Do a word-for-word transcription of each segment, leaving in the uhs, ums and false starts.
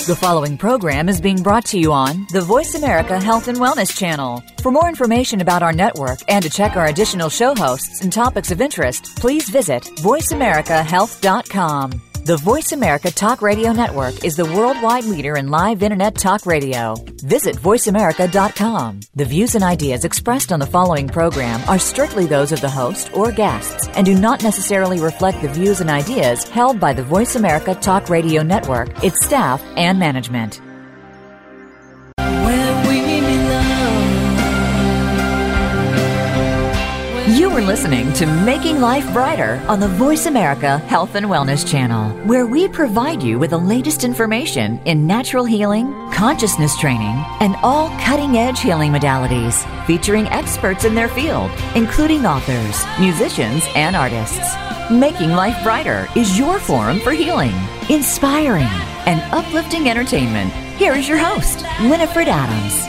The following program is being brought to you on the Voice America Health and Wellness Channel. For more information about our network and to check our additional show hosts and topics of interest, please visit voice america health dot com. The Voice America Talk Radio Network is the worldwide leader in live Internet talk radio. Visit voice america dot com. The views and ideas expressed on the following program are strictly those of the host or guests and do not necessarily reflect the views and ideas held by the Voice America Talk Radio Network, its staff, and management. You are listening to Making Life Brighter on the Voice America Health and Wellness Channel, where we provide you with the latest information in natural healing, consciousness training, and all cutting-edge healing modalities, featuring experts in their field, including authors, musicians, and artists. Making Life Brighter is your forum for healing, inspiring, and uplifting entertainment. Here is your host, Winifred Adams.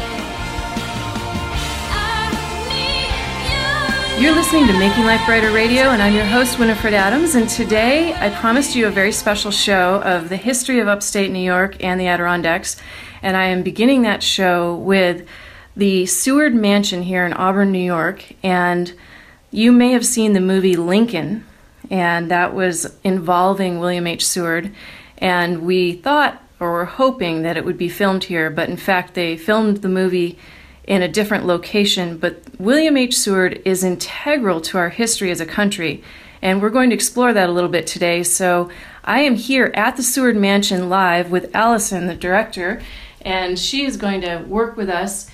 You're listening to Making Life Brighter Radio, and I'm your host, Winifred Adams, and today I promised you a very special show of the history of upstate New York and the Adirondacks, and I am beginning that show with the Seward Mansion here in Auburn, New York, and you may have seen the movie Lincoln, and that was involving William H. Seward, and we thought, or were hoping, that it would be filmed here, but in fact they filmed the movie in a different location, but William H. Seward is integral to our history as a country, and we're going to explore that a little bit today. So I am here at the Seward Mansion live with Allison, the director, and she is going to work with us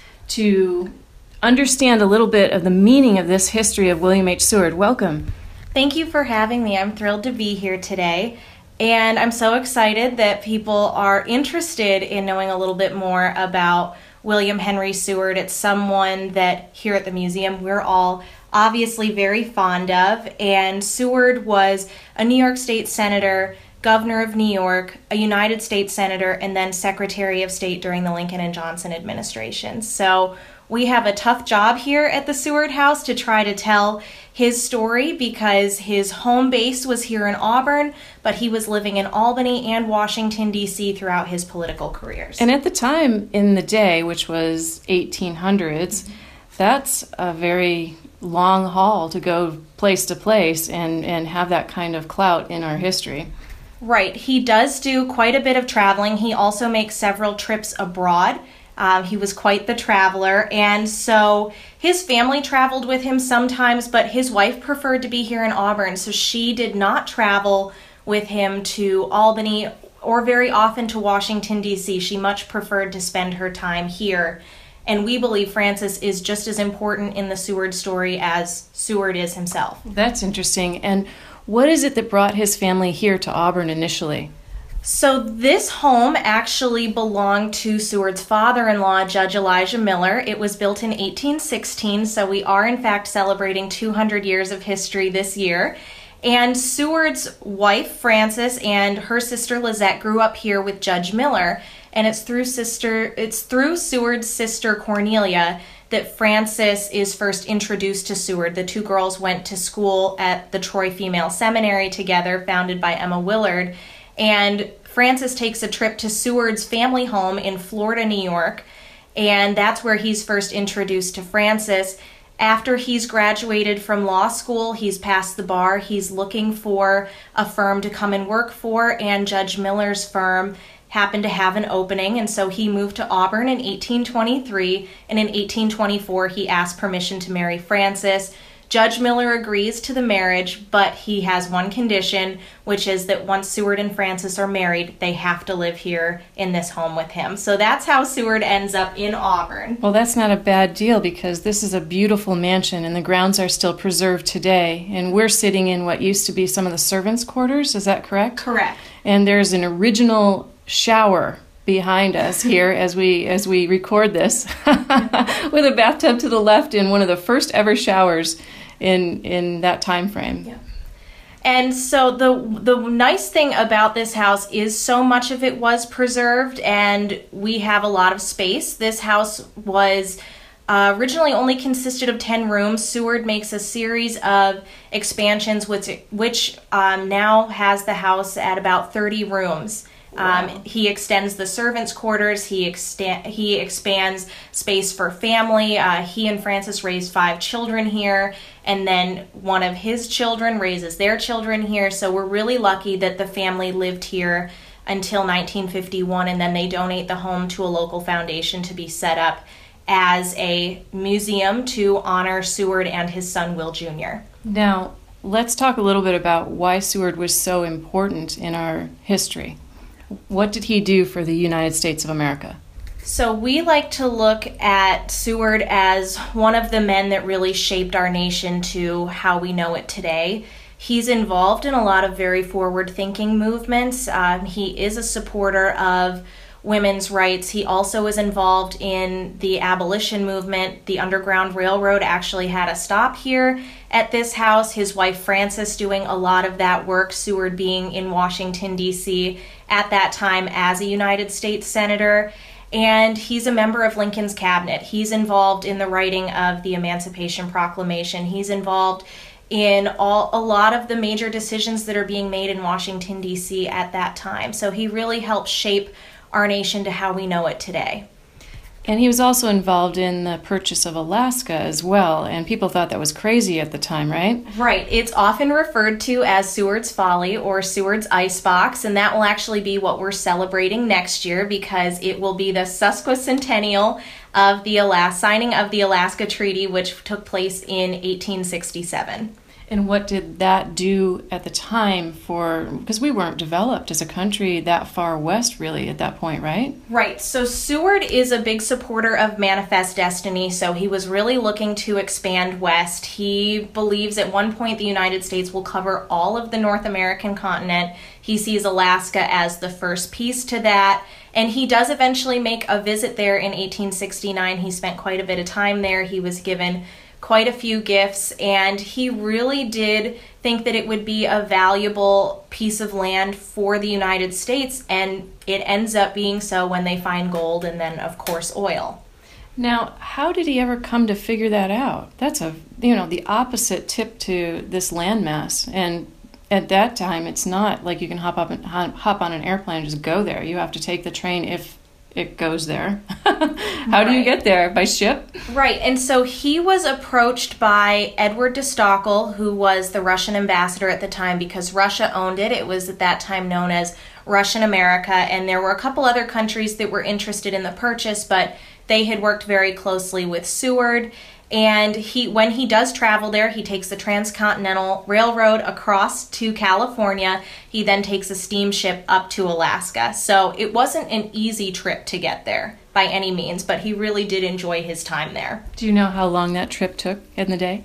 to understand a little bit of the meaning of this history of William H. Seward. Welcome. Thank you for having me. I'm thrilled to be here today, and I'm so excited that people are interested in knowing a little bit more about William Henry Seward. It's someone that here at the museum we're all obviously very fond of, and Seward was a New York State Senator, Governor of New York, a United States Senator, and then Secretary of State during the Lincoln and Johnson administration. So we have a tough job here at the Seward House to try to tell his story because his home base was here in Auburn, but he was living in Albany and Washington, D C throughout his political careers. And at the time in the day, which was eighteen hundreds, mm-hmm. that's a very long haul to go place to place and, and have that kind of clout in our history. Right. He does do quite a bit of traveling. He also makes several trips abroad. Um, he was quite the traveler, and so his family traveled with him sometimes, but his wife preferred to be here in Auburn, so she did not travel with him to Albany or very often to Washington, D C. She much preferred to spend her time here, and we believe Francis is just as important in the Seward story as Seward is himself. That's interesting. And what is it that brought his family here to Auburn initially? So this home actually belonged to Seward's father-in-law, Judge Elijah Miller. It was built in eighteen sixteen, so we are in fact celebrating two hundred years of history this year. And Seward's wife, Frances, and her sister Lizette grew up here with Judge Miller, and it's through sister it's through Seward's sister Cornelia that Frances is first introduced to Seward. The two girls went to school at the Troy Female Seminary together, founded by Emma Willard. And Francis takes a trip to Seward's family home in Florida, New York, and that's where he's first introduced to Francis. After he's graduated from law school, he's passed the bar, he's looking for a firm to come and work for, and Judge Miller's firm happened to have an opening, and so he moved to Auburn in eighteen twenty-three, and in eighteen twenty-four he asked permission to marry Frances. Judge Miller agrees to the marriage, but he has one condition, which is that once Seward and Frances are married, they have to live here in this home with him. So that's how Seward ends up in Auburn. Well, that's not a bad deal because this is a beautiful mansion and the grounds are still preserved today. And we're sitting in what used to be some of the servants' quarters, is that correct? Correct. And there's an original shower behind us here as we as we record this with a bathtub to the left in one of the first ever showers in in that time frame. Yeah. And so the the nice thing about this house is so much of it was preserved and we have a lot of space. This house was uh, originally only consisted of ten rooms. Seward makes a series of expansions which, which um, now has the house at about thirty rooms. Um, Wow. he extends the servants' quarters. He exta- he expands space for family. Uh, he and Frances raised five children here, and then one of his children raises their children here. So we're really lucky that the family lived here until nineteen fifty-one, and then they donate the home to a local foundation to be set up as a museum to honor Seward and his son Will Junior Now, let's talk a little bit about why Seward was so important in our history. What did he do for the United States of America? So we like to look at Seward as one of the men that really shaped our nation to how we know it today. He's involved in a lot of very forward-thinking movements. Um, he is a supporter of women's rights. He also was involved in the abolition movement. The Underground Railroad actually had a stop here at this house. His wife Frances doing a lot of that work, Seward being in Washington, D C at that time as a United States Senator. And he's a member of Lincoln's cabinet. He's involved in the writing of the Emancipation Proclamation. He's involved in all a lot of the major decisions that are being made in Washington, D C at that time. So he really helped shape our nation to how we know it today. And he was also involved in the purchase of Alaska as well, and people thought that was crazy at the time, right? Right. It's often referred to as Seward's Folly or Seward's Icebox, and that will actually be what we're celebrating next year because it will be the sesquicentennial of the Alaska, signing of the Alaska Treaty, which took place in eighteen sixty-seven. And what did that do at the time for, because we weren't developed as a country that far west really at that point, right? Right. So Seward is a big supporter of Manifest Destiny, so he was really looking to expand west. He believes at one point the United States will cover all of the North American continent. He sees Alaska as the first piece to that, and he does eventually make a visit there in eighteen sixty-nine. He spent quite a bit of time there. He was given quite a few gifts, and he really did think that it would be a valuable piece of land for the United States, and it ends up being so when they find gold and then, of course, oil. Now, how did he ever come to figure that out? That's a, you know, the opposite tip to this landmass, and at that time, it's not like you can hop up and hop on an airplane and just go there. You have to take the train if it goes there. How do you Right. get there? By ship? Right, and so he was approached by Edward de Stockel, who was the Russian ambassador at the time, because Russia owned it. It was at that time known as Russian America, and there were a couple other countries that were interested in the purchase, but they had worked very closely with Seward. And he, when he does travel there, he takes the Transcontinental Railroad across to California. He then takes a steamship up to Alaska. So it wasn't an easy trip to get there by any means, but he really did enjoy his time there. Do you know how long that trip took in the day?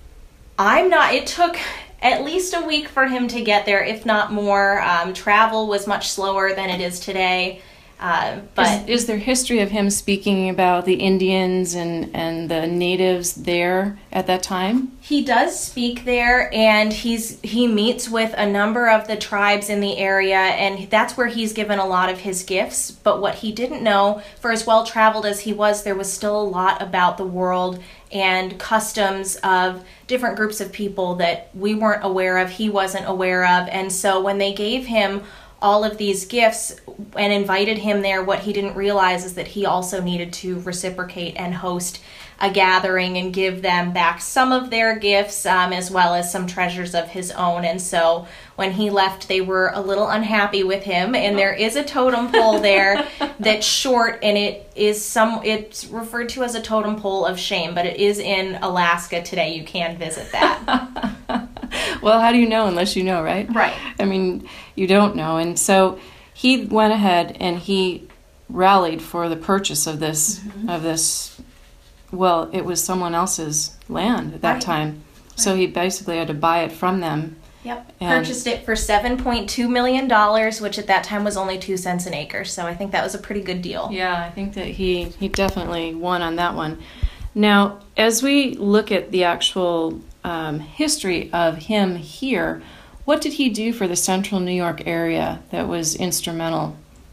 I'm not, it took at least a week for him to get there, if not more. Um, travel was much slower than it is today. Uh, but is, is there history of him speaking about the Indians and, and the natives there at that time? he does speak there, and he's he meets with a number of the tribes in the area, and that's where he's given a lot of his gifts. But what he didn't know, for as well traveled as he was, there was still a lot about the world and customs of different groups of people that we weren't aware of, he wasn't aware of. And so when they gave him all of these gifts and invited him there, what he didn't realize is that he also needed to reciprocate and host a gathering and give them back some of their gifts, um, as well as some treasures of his own. And so when he left, they were a little unhappy with him. And there is a totem pole there that's short, and it is some it's referred to as a totem pole of shame, but it is in Alaska today. You can visit that. Well, how do you know unless you know, right? Right. I mean, you don't know. And so he went ahead and he rallied for the purchase of this, mm-hmm. of this, well, it was someone else's land at that Right. time. So he basically had to buy it from them. Yep. And Purchased it for seven point two million dollars, which at that time was only two cents an acre. So I think that was a pretty good deal. Yeah, I think that he, he definitely won on that one. Now, as we look at the actual um, history of him here, what did he do for the central New York area that was instrumental?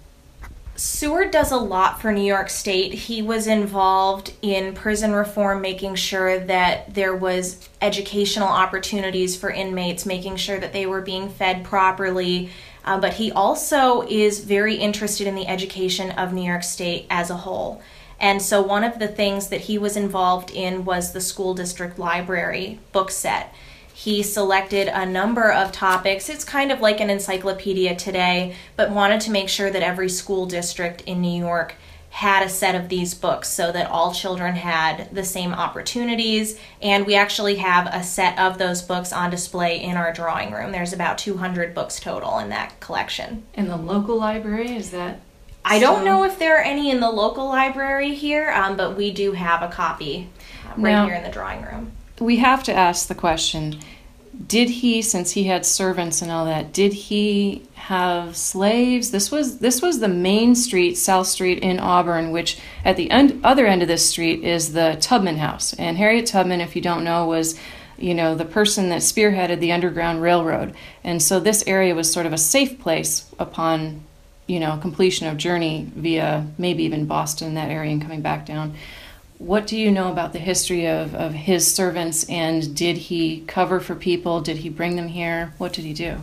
Seward does a lot for New York State. He was involved in prison reform, making sure that there was educational opportunities for inmates, making sure that they were being fed properly. Uh, but he also is very interested in the education of New York State as a whole. And so one of the things that he was involved in was the school district library book set. He selected a number of topics. It's kind of like an encyclopedia today, but wanted to make sure that every school district in New York had a set of these books so that all children had the same opportunities. And we actually have a set of those books on display in our drawing room. There's about two hundred books total in that collection. In the local library, is that? I don't know if there are any in the local library here, um, but we do have a copy uh, right Now, here in the drawing room. We have to ask the question, did he, since he had servants and all that, did he have slaves? This was this was the main street, South Street in Auburn, which at the end, other end of this street is the Tubman House. And Harriet Tubman, if you don't know, was, you know, the person that spearheaded the Underground Railroad. And so this area was sort of a safe place upon, you know, completion of journey via maybe even Boston, that area, and coming back down. What do you know about the history of, of his servants, and did he cover for people? Did he bring them here? What did he do?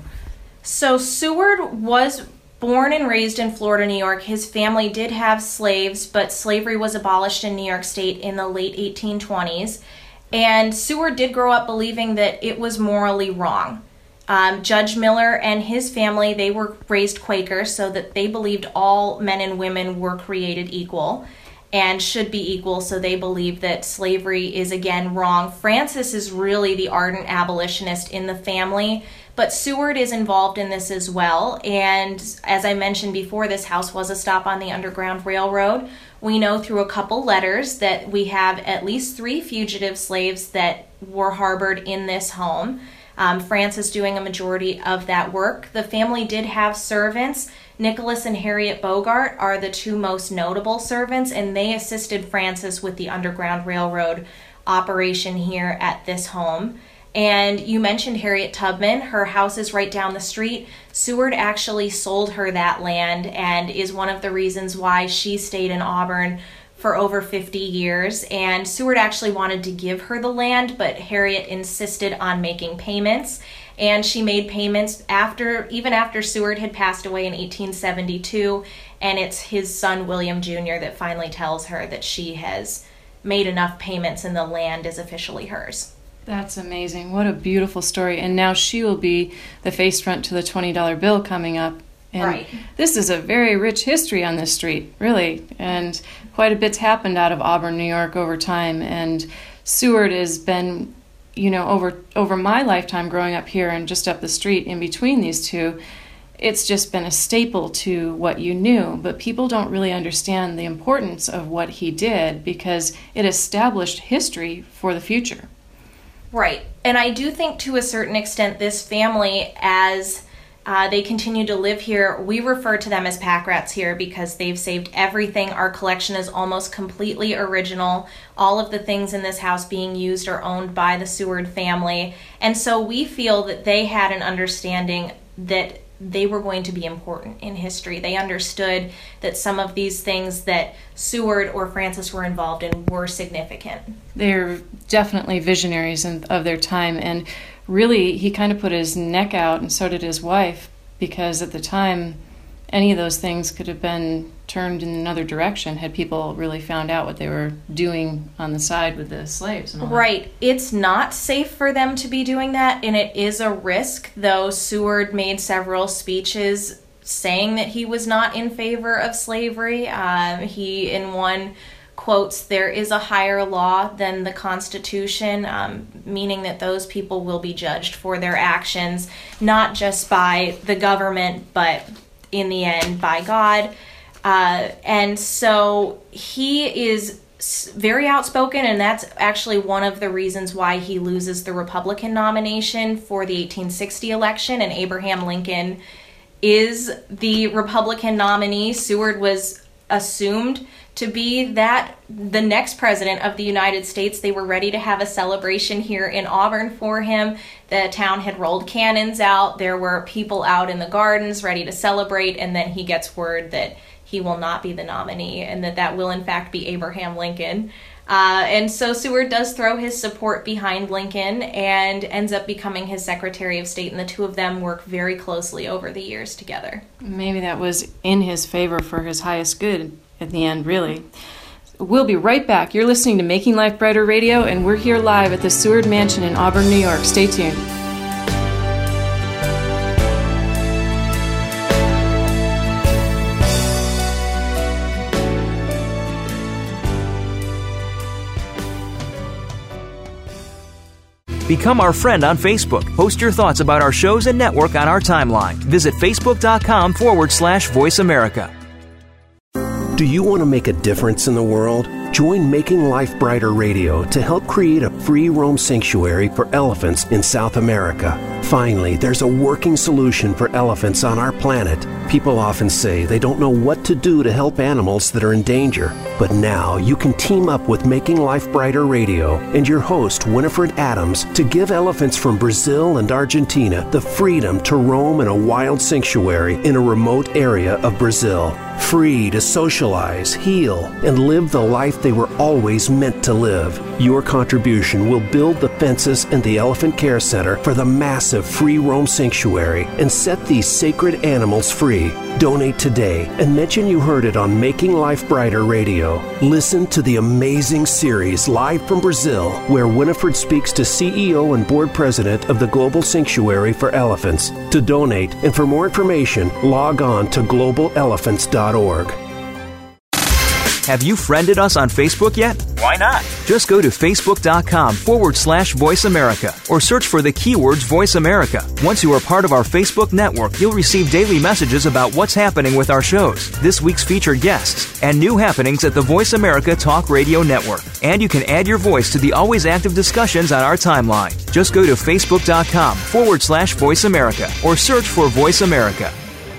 So Seward was born and raised in Florida, New York. His family did have slaves, but slavery was abolished in New York State in the late eighteen twenties. And Seward did grow up believing that it was morally wrong. Um, Judge Miller and his family, they were raised Quaker, so that they believed all men and women were created equal and should be equal, so they believe that slavery is, again, wrong. Francis is really the ardent abolitionist in the family, but Seward is involved in this as well. And as I mentioned before, this house was a stop on the Underground Railroad. We know through a couple letters that we have at least three fugitive slaves that were harbored in this home. Um, Francis doing a majority of that work. The family did have servants. Nicholas and Harriet Bogart are the two most notable servants, and they assisted Francis with the Underground Railroad operation here at this home. And you mentioned Harriet Tubman. Her house is right down the street. Seward actually sold her that land and is one of the reasons why she stayed in Auburn for over fifty years. And Seward actually wanted to give her the land, but Harriet insisted on making payments. And she made payments after, even after Seward had passed away in eighteen seventy-two. And it's his son, William Junior, that finally tells her that she has made enough payments and the land is officially hers. That's amazing. What a beautiful story. And now she will be the face front to the twenty dollar bill coming up. And right. This is a very rich history on this street, really. And quite a bit's happened out of Auburn, New York over time. And Seward has been, you know, over over my lifetime growing up here and just up the street in between these two, it's just been a staple to what you knew. But people don't really understand the importance of what he did because it established history for the future. Right. And I do think to a certain extent this family, as uh, they continue to live here, we refer to them as pack rats here because they've saved everything. Our collection is almost completely original. All of the things in this house being used are owned by the Seward family. And so we feel that they had an understanding that they were going to be important in history. They understood that some of these things that Seward or Francis were involved in were significant. They're definitely visionaries in, of their time, and really he kind of put his neck out, and so did his wife, because at the time any of those things could have been turned in another direction had people really found out what they were doing on the side with the slaves and all that. Right. It's not safe for them to be doing that, and it is a risk, though Seward made several speeches saying that he was not in favor of slavery. Um, he, in one, quotes, "There is a higher law than the Constitution," um, meaning that those people will be judged for their actions, not just by the government, but in the end by God. Uh, and so he is very outspoken, and that's actually one of the reasons why he loses the Republican nomination for the eighteen sixty election, and Abraham Lincoln is the Republican nominee. Seward was assumed to be that the next president of the United States. They were ready to have a celebration here in Auburn for him. The town had rolled cannons out. There were people out in the gardens ready to celebrate, and then he gets word that he will not be the nominee and that that will in fact be Abraham Lincoln. Uh, and so Seward does throw his support behind Lincoln and ends up becoming his Secretary of State, and the two of them work very closely over the years together. Maybe that was in his favor for his highest good at the end, really. We'll be right back. You're listening to Making Life Brighter Radio, and we're here live at the Seward Mansion in Auburn, New York. Stay tuned. Become our friend on Facebook. Post your thoughts about our shows and network on our timeline. Visit facebook.com forward slash Voice America. Do you want to make a difference in the world? Join Making Life Brighter Radio to help create a free roam sanctuary for elephants in South America. Finally, there's a working solution for elephants on our planet. People often say they don't know what to do to help animals that are in danger. But now you can team up with Making Life Brighter Radio and your host, Winifred Adams, to give elephants from Brazil and Argentina the freedom to roam in a wild sanctuary in a remote area of Brazil. Free to socialize, heal, and live the life they were always meant to live. Your contribution will build the fences and the Elephant Care Center for the massive free roam sanctuary and set these sacred animals free. Donate today and mention you heard it on Making Life Brighter Radio. Listen to the amazing series live from Brazil, where Winifred speaks to C E O and board president of the Global Sanctuary for Elephants. To donate and for more information, log on to global elephants dot org. Have you friended us on Facebook yet? Why not? Just go to facebook.com forward slash Voice America or search for the keywords Voice America. Once you are part of our Facebook network, you'll receive daily messages about what's happening with our shows, this week's featured guests, and new happenings at the Voice America Talk Radio Network. And you can add your voice to the always active discussions on our timeline. Just go to facebook.com forward slash Voice America or search for Voice America.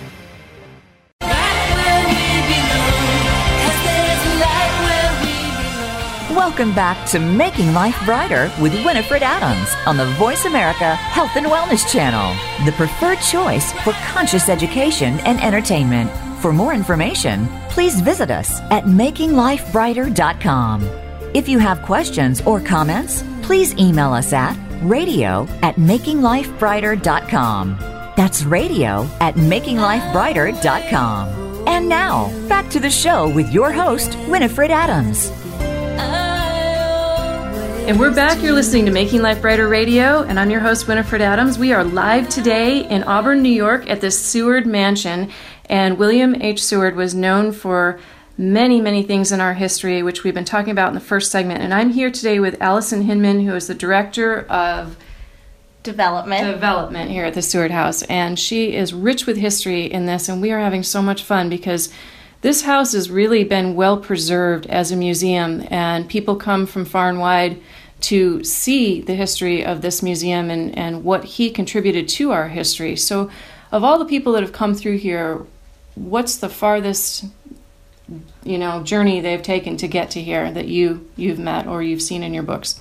Welcome back to Making Life Brighter with Winifred Adams on the Voice America Health and Wellness Channel, the preferred choice for conscious education and entertainment. For more information, please visit us at making life brighter dot com. If you have questions or comments, please email us at radio at making life brighter dot com. That's radio at making life brighter dot com. And now, back to the show with your host, Winifred Adams. And we're back. You're listening to Making Life Brighter Radio, and I'm your host, Winifred Adams. We are live today in Auburn, New York at the Seward Mansion, and William H. Seward was known for many, many things in our history, which we've been talking about in the first segment. And I'm here today with Allison Hinman, who is the Director of Development. Development here at the Seward House, and she is rich with history in this, and we are having so much fun because this house has really been well preserved as a museum, and people come from far and wide to see the history of this museum and, and what he contributed to our history. So of all the people that have come through here, what's the farthest, you know, journey they've taken to get to here that you, you've met or you've seen in your books?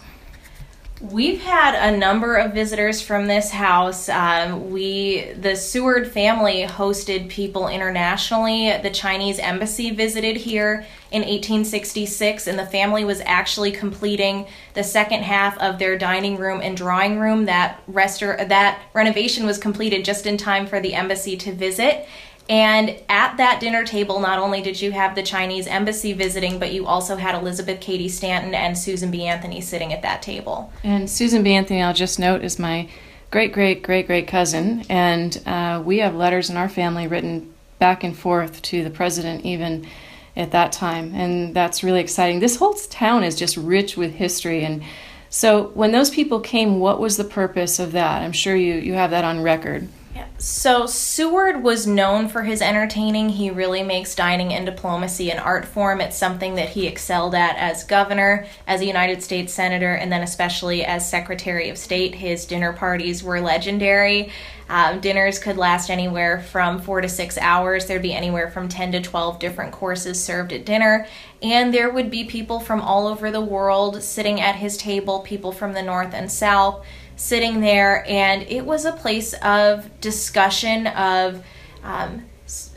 We've had a number of visitors from this house. Um, we, the Seward family hosted people internationally. The Chinese embassy visited here in eighteen sixty-six, and the family was actually completing the second half of their dining room and drawing room. That restor- that renovation was completed just in time for the embassy to visit. And at that dinner table, not only did you have the Chinese embassy visiting, but you also had Elizabeth Cady Stanton and Susan B. Anthony sitting at that table. And Susan B. Anthony, I'll just note, is my great, great, great, great cousin. And uh, we have letters in our family written back and forth to the president even at that time. And that's really exciting. This whole town is just rich with history. And so when those people came, what was the purpose of that? I'm sure you, you have that on record. Yeah. So Seward was known for his entertaining. He really makes dining and diplomacy an art form. It's something that he excelled at as governor, as a United States senator, and then especially as Secretary of State. His dinner parties were legendary. Um, dinners could last anywhere from four to six hours. There'd be anywhere from ten to twelve different courses served at dinner. And there would be people from all over the world sitting at his table, people from the north and south, sitting there, and it was a place of discussion, of um,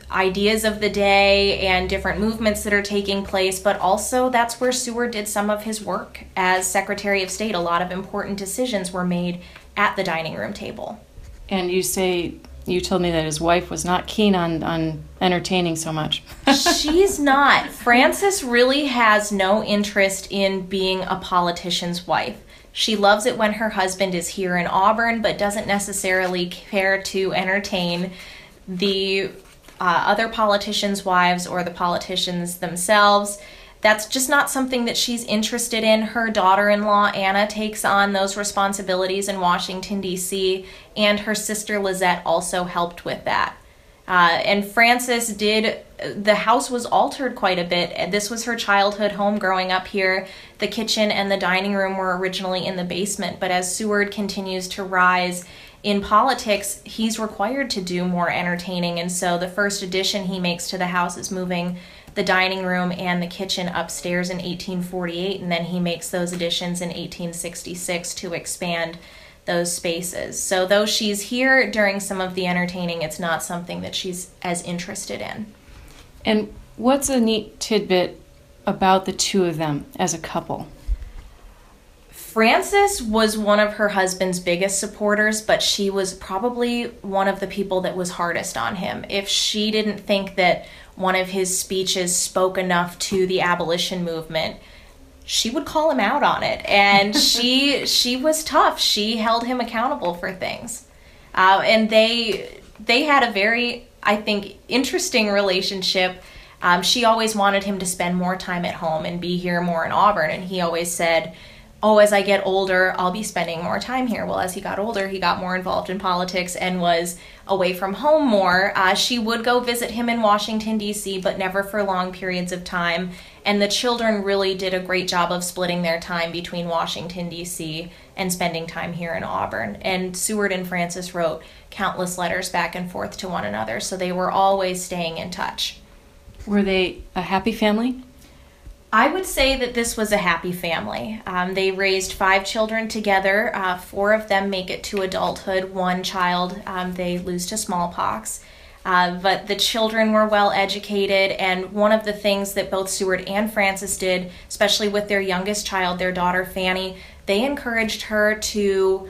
ideas of the day and different movements that are taking place, but also that's where Seward did some of his work as Secretary of State. A lot of important decisions were made at the dining room table. And you say, you told me that his wife was not keen on, on entertaining so much. She's not. Frances really has no interest in being a politician's wife. She loves it when her husband is here in Auburn, but doesn't necessarily care to entertain the uh, other politicians' wives or the politicians themselves. That's just not something that she's interested in. Her daughter-in-law, Anna, takes on those responsibilities in Washington, D C, and her sister Lizette also helped with that. Uh, and Frances did, the house was altered quite a bit. This was her childhood home growing up here. The kitchen and the dining room were originally in the basement, but as Seward continues to rise in politics, he's required to do more entertaining, and so the first addition he makes to the house is moving the dining room and the kitchen upstairs in eighteen forty-eight, and then he makes those additions in eighteen sixty-six to expand those spaces. So though she's here during some of the entertaining, it's not something that she's as interested in. And what's a neat tidbit about the two of them as a couple? Frances was one of her husband's biggest supporters, but she was probably one of the people that was hardest on him. If she didn't think that one of his speeches spoke enough to the abolition movement, she would call him out on it. And she she was tough. She held him accountable for things. Uh, and they they had a very, I think, interesting relationship. Um, she always wanted him to spend more time at home and be here more in Auburn. And he always said, oh, as I get older, I'll be spending more time here. Well, as he got older, he got more involved in politics and was away from home more. Uh, she would go visit him in Washington, D C, but never for long periods of time. And the children really did a great job of splitting their time between Washington, D C and spending time here in Auburn. And Seward and Frances wrote countless letters back and forth to one another, so they were always staying in touch. Were they a happy family? I would say that this was a happy family. Um, they raised five children together. Uh, four of them make it to adulthood. One child, um, they lose to smallpox. Uh, but the children were well educated, and one of the things that both Seward and Frances did, especially with their youngest child, their daughter Fanny, they encouraged her to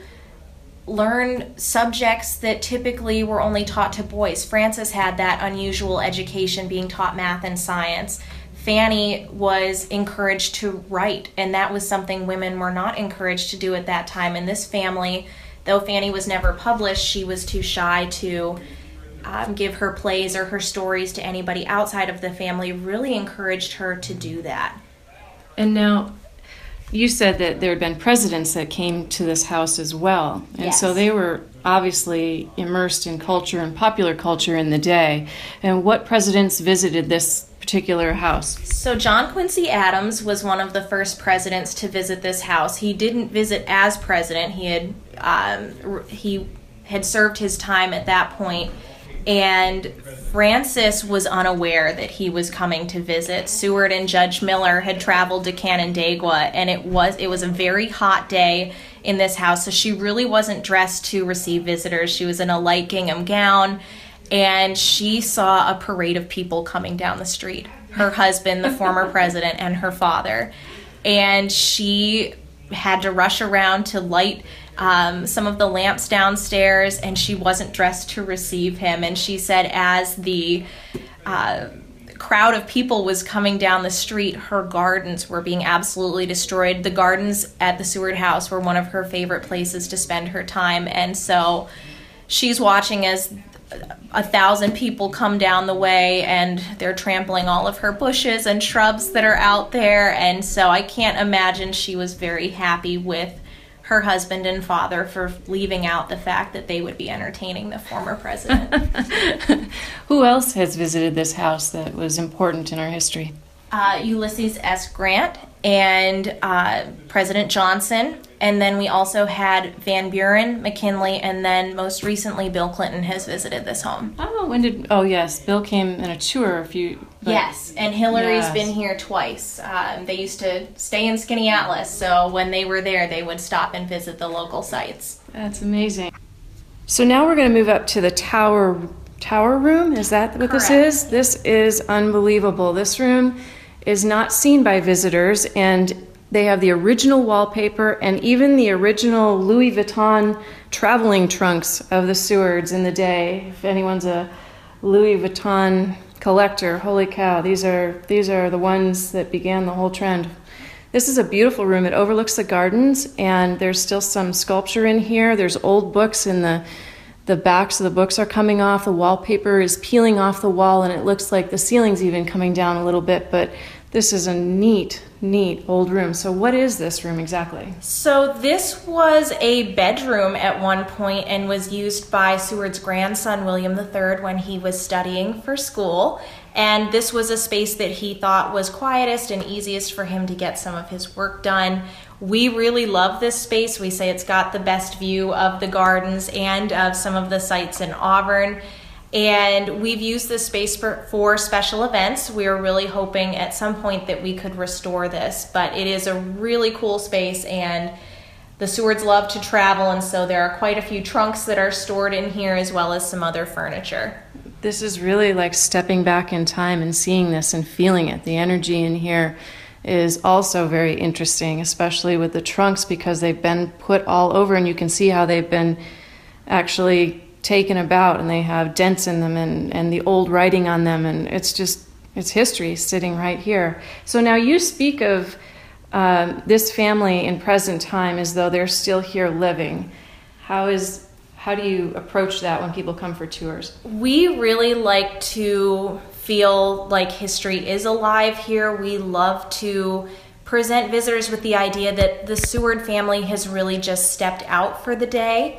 learn subjects that typically were only taught to boys. Frances had that unusual education, being taught math and science. Fanny was encouraged to write, and that was something women were not encouraged to do at that time. In this family, though Fanny was never published, she was too shy to um, give her plays or her stories to anybody outside of the family, really encouraged her to do that. And now, you said that there had been presidents that came to this house as well. And Yes. so they were obviously immersed in culture and popular culture in the day. And what presidents visited this particular house? So John Quincy Adams was one of the first presidents to visit this house. He didn't visit as president. He had um, he had served his time at that point, and Frances was unaware that he was coming to visit. Seward and Judge Miller had traveled to Canandaigua, and it was it was a very hot day in this house, so she really wasn't dressed to receive visitors. She was in a light gingham gown, and she saw a parade of people coming down the street. Her husband, the former president, and her father. And she had to rush around to light um, some of the lamps downstairs, and she wasn't dressed to receive him. And she said as the uh, crowd of people was coming down the street, her gardens were being absolutely destroyed. The gardens at the Seward house were one of her favorite places to spend her time. And so she's watching as a thousand people come down the way, and they're trampling all of her bushes and shrubs that are out there. And so I can't imagine she was very happy with her husband and father for leaving out the fact that they would be entertaining the former president. Who else has visited this house that was important in our history? Uh, Ulysses S. Grant and uh, President Johnson. And then we also had Van Buren, McKinley, and then most recently Bill Clinton has visited this home. Oh, when did? Oh, yes, Bill came in a tour a few. But, yes, and Hillary's yes. been here twice. Um, they used to stay in Skaneateles, so when they were there, they would stop and visit the local sites. That's amazing. So now we're going to move up to the tower tower room. Is that what Correct. this is? This is unbelievable. This room is not seen by visitors, and they have the original wallpaper and even the original Louis Vuitton traveling trunks of the Sewards in the day. If anyone's a Louis Vuitton collector, holy cow, these are these are the ones that began the whole trend. This is a beautiful room. It overlooks the gardens, and there's still some sculpture in here. There's old books, and the the backs of the books are coming off. The wallpaper is peeling off the wall, and it looks like the ceiling's even coming down a little bit, but this is a neat, neat old room. So what is this room exactly? So this was a bedroom at one point and was used by Seward's grandson, William the Third, when he was studying for school. And this was a space that he thought was quietest and easiest for him to get some of his work done. We really love this space. We say it's got the best view of the gardens and of some of the sites in Auburn. And we've used this space for, for special events. We are really hoping at some point that we could restore this, but it is a really cool space, and the Sewards love to travel, and so there are quite a few trunks that are stored in here as well as some other furniture. This is really like stepping back in time and seeing this and feeling it. The energy in here is also very interesting, especially with the trunks, because they've been put all over, and you can see how they've been actually taken about, and they have dents in them and, and the old writing on them, and it's just, it's history sitting right here. So now you speak of um, this family in present time as though they're still here living. How is, how do you approach that when people come for tours? We really like to feel like history is alive here. We love to present visitors with the idea that the Seward family has really just stepped out for the day.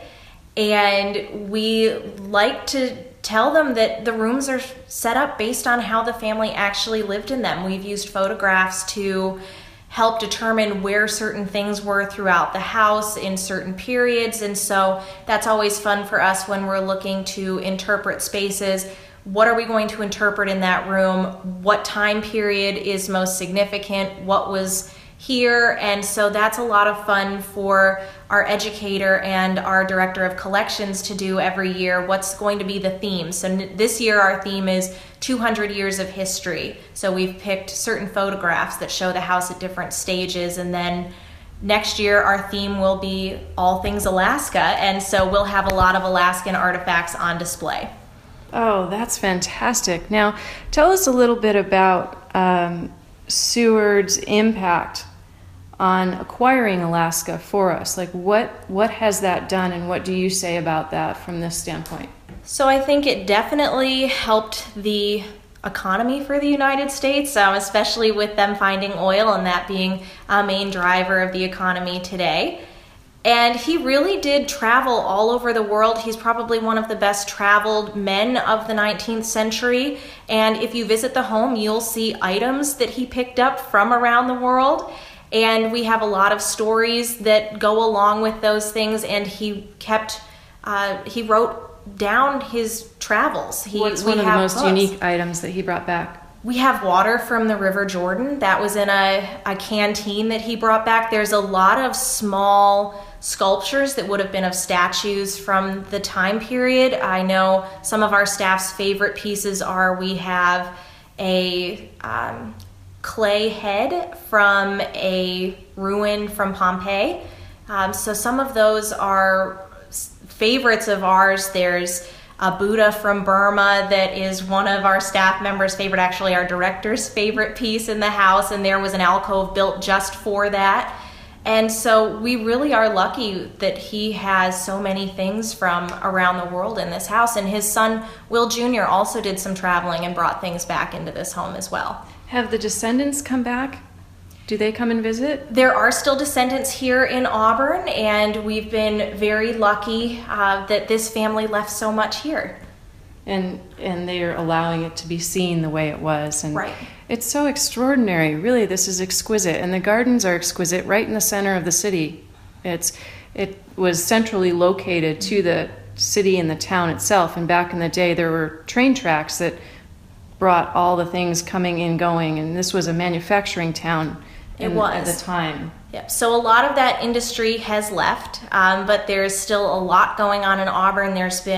And we like to tell them that the rooms are set up based on how the family actually lived in them. We've used photographs to help determine where certain things were throughout the house in certain periods. And so that's always fun for us when we're looking to interpret spaces. What are we going to interpret in that room? What time period is most significant? What was here? And so that's a lot of fun for our educator and our director of collections to do every year. What's going to be the theme? So this year our theme is two hundred years of history. So we've picked certain photographs that show the house at different stages, and then next year our theme will be all things Alaska, and so we'll have a lot of Alaskan artifacts on display. Oh, that's fantastic. Now tell us a little bit about um, Seward's impact on acquiring Alaska for us. Like what what has that done, and what do you say about that from this standpoint? So I think it definitely helped the economy for the United States, um, especially with them finding oil and that being a main driver of the economy today. And he really did travel all over the world. He's probably one of the best traveled men of the nineteenth century. And if you visit the home, you'll see items that he picked up from around the world. And we have a lot of stories that go along with those things. And he kept, uh, he wrote down his travels. He, What's one of the most books. unique items that he brought back? We have water from the River Jordan. That was in a, a canteen that he brought back. There's a lot of small sculptures that would have been of statues from the time period. I know some of our staff's favorite pieces are, we have a um, clay head from a ruin from Pompeii. Um, so some of those are favorites of ours. There's a Buddha from Burma that is one of our staff members' favorite, actually our director's favorite piece in the house, and there was an alcove built just for that. And so we really are lucky that he has so many things from around the world in this house. And his son, Will Junior, also did some traveling and brought things back into this home as well. Have the descendants come back? Do they come and visit? There are still descendants here in Auburn, and we've been very lucky uh, that this family left so much here. And and they are allowing it to be seen the way it was. And right. It's so extraordinary. Really, this is exquisite. And the gardens are exquisite right in the center of the city. It's It was centrally located to the city and the town itself. And back in the day, there were train tracks that brought all the things coming in, going. And this was a manufacturing town in, it was. at the time. Yep. So a lot of that industry has left, um, but there's still a lot going on in Auburn. There's been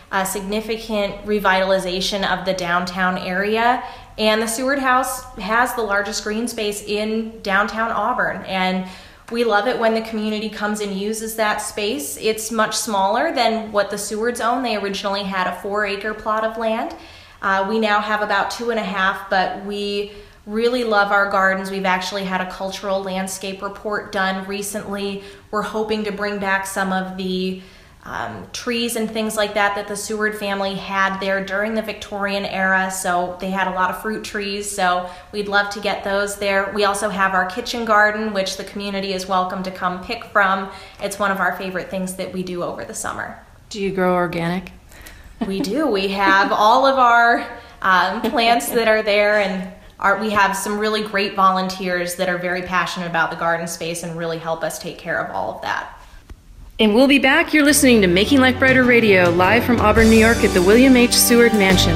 a significant revitalization of the downtown area. And the Seward House has the largest green space in downtown Auburn. And we love it when the community comes and uses that space. It's much smaller than what the Sewards own. They originally had a four acre plot of land. Uh, we now have about two and a half, but we really love our gardens. We've actually had a cultural landscape report done recently. We're hoping to bring back some of the um, trees and things like that that the Seward family had there during the Victorian era. So they had a lot of fruit trees, so we'd love to get those there. We also have our kitchen garden, which the community is welcome to come pick from. It's one of our favorite things that we do over the summer. Do you grow organic? We do. We have all of our um, plants that are there, and our, we have some really great volunteers that are very passionate about the garden space and really help us take care of all of that. And we'll be back. You're listening to Making Life Brighter Radio, live from Auburn, New York at the William H. Seward Mansion.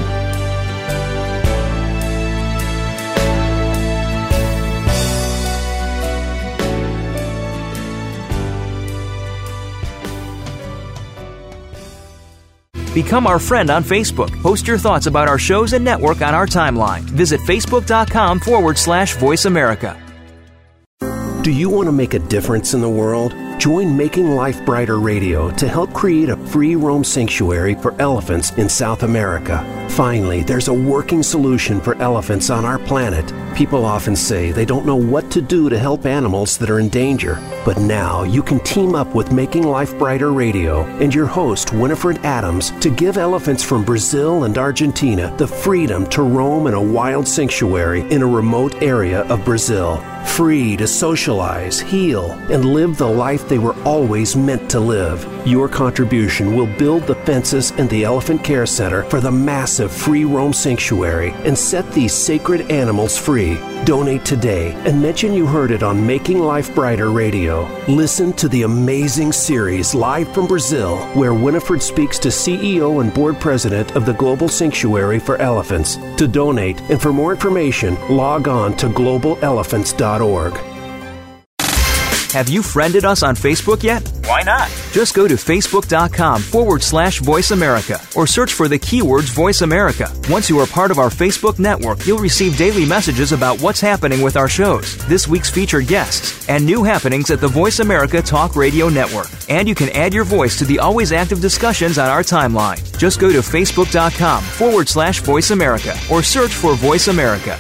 Become our friend on Facebook. Post your thoughts about our shows and network on our timeline. Visit facebook.com forward slash Voice America. Do you want to make a difference in the world? Join Making Life Brighter Radio to help create a free roam sanctuary for elephants in South America. Finally, there's a working solution for elephants on our planet. People often say they don't know what to do to help animals that are in danger. But now you can team up with Making Life Brighter Radio and your host, Winifred Adams, to give elephants from Brazil and Argentina the freedom to roam in a wild sanctuary in a remote area of Brazil. Free to socialize, heal, and live the life they were always meant to live. Your contribution will build the fences and the Elephant Care Center for the massive free roam sanctuary and set these sacred animals free. Donate today and mention you heard it on Making Life Brighter Radio. Listen to the amazing series live from Brazil, where Winifred speaks to C E O and board president of the Global Sanctuary for Elephants. To donate and for more information, log on to global elephants dot org. Have you friended us on Facebook yet? Why not? Just go to facebook.com forward slash Voice America or search for the keywords Voice America. Once you are part of our Facebook network, you'll receive daily messages about what's happening with our shows, this week's featured guests, and new happenings at the Voice America Talk Radio Network. And you can add your voice to the always active discussions on our timeline. Just go to facebook.com forward slash Voice America or search for Voice America.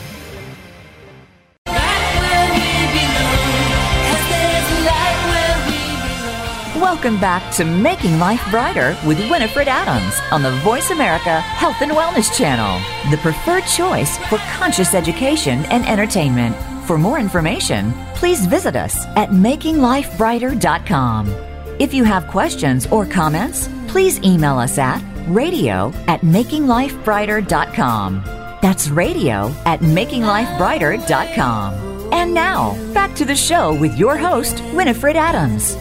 Welcome back to Making Life Brighter with Winifred Adams on the Voice America Health and Wellness Channel, the preferred choice for conscious education and entertainment. For more information, please visit us at making life brighter dot com. If you have questions or comments, please email us at radio at making life brighter dot com. That's radio at making life brighter dot com. And now, back to the show with your host, Winifred Adams.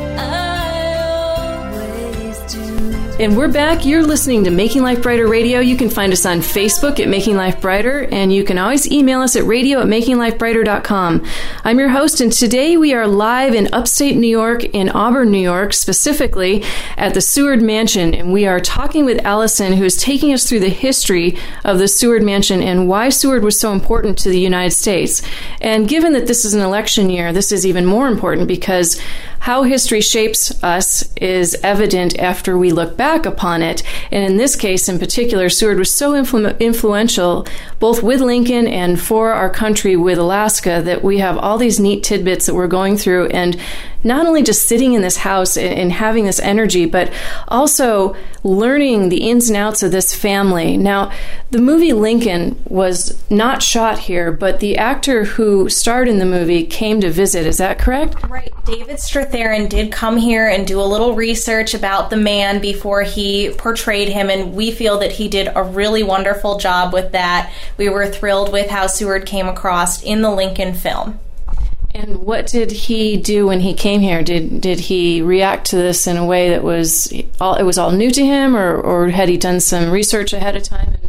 And we're back. You're listening to Making Life Brighter Radio. You can find us on Facebook at Making Life Brighter, and you can always email us at radio at making life brighter dot com. I'm your host, and today we are live in upstate New York, in Auburn, New York, specifically at the Seward Mansion, and we are talking with Allison, who is taking us through the history of the Seward Mansion and why Seward was so important to the United States. And given that this is an election year, this is even more important because how history shapes us is evident after we look back upon it. And in this case in particular, Seward was so influ- influential both with Lincoln and for our country with Alaska that we have all these neat tidbits that we're going through, and not only just sitting in this house and, and having this energy, but also learning the ins and outs of this family. Now, the movie Lincoln was not shot here, but the actor who starred in the movie came to visit. Is that correct? Right. David Strathairn did come here and do a little research about the man before he portrayed him, and we feel that he did a really wonderful job with that. We were thrilled with how Seward came across in the Lincoln film. And what did he do when he came here? Did did he react to this in a way that was all it was all new to him, or, or had he done some research ahead of time?